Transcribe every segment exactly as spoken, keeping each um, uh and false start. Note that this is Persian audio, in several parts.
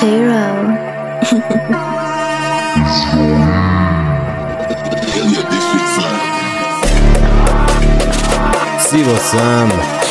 Hero. سی واسم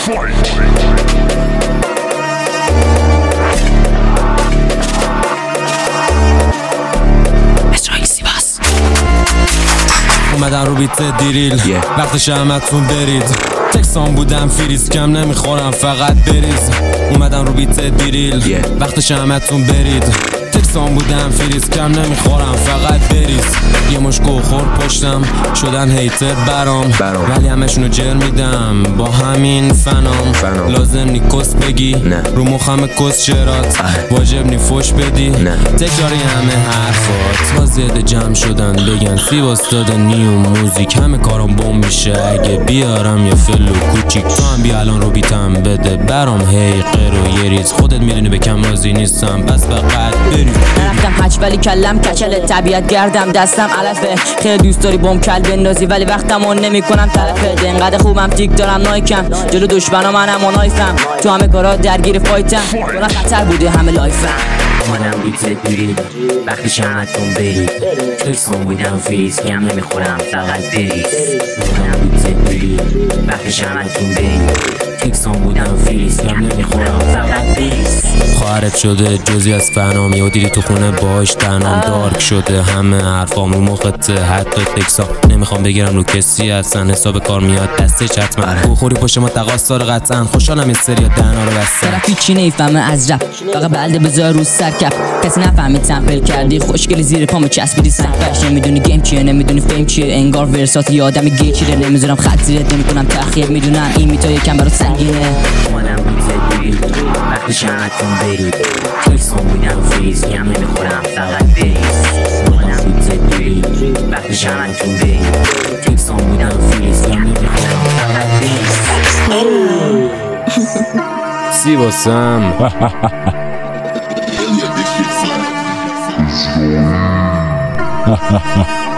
اومدن رو بیت دیریل yeah. وقتش همتون برید تکسان بودم فریز کم نمیخورم فقط بریز اومدن رو بیت دیریل yeah. وقتش همتون برید تکسان بودم فریز کم نمیخورم فقط بریز یه مشکو خور پشتم شدن هیتر برام, برام. ولی همشونو جر میدم با همین فنام, فنام. لازم نی کس بگی نه. رو مخم کس چرات واجب نی فوش بدی نه. تکراری همه حرفات وازیده جمع شدن بگن سی واستاد نیو موزیک همه کارم بوم میشه اگه بیارم یه فلو کوچیک تو هم بیا الان رو بیتم بده برام هی قیر و یه ریز خودت میدونی به کم راضی نیستم بس فقط بری نرفتم حج ولی کلم کچل طبیعت گردم دستم علفه خیلی دوست داری بوم کل بندازی ولی وقتم اون نمی کنم طرفه انقدر خوبم تیک دارم نایکم جلو دشمنا منم و نایفم تو همه کارا درگیر فایتم اونا خطر بوده همه لایفم اومدم بیت برید وقتی شمتون برید تکسون بودم فریز کم نمیخورم فقط بریز اومدم بیت برید وقتی شمتون برید تکسون بودم فریز کم نمیخورم فقط بریز خواهرت شده جزی از فنامی و دیدی تو خونه باش تنام دارک شده همه حرفام رو مخته حتی تکسا نمیخوام بگیرم رو کسی هستن حساب کار میاد دسته چتمن بخوری پشت ما تقاس داره قطعا خوشحالم این سری دهنا رو بستن طرفی چی نیفهمه از رپ فقط بلده بذار رو سرکف کسی نفهمید تمپل کردی خوشگلی زیر پامو چسبیدی سنگفش نمیدونی گیم چیه نمیدونی فیم چیه انگار ورسات یه آدم گی چیره نمیذارم خط زیرت نمیکنم تأخیر میدونم این میتا یکم برات سنگینه اومدم بیت برید وقتی شمتون برید تکسون بودم فریز کم نمیخورم فقط بریز اومدم بیت برید وقتی شمتون برید تکسون بودم فریز کم نمیخورم فقط بریز سی واسم Ha ha ha.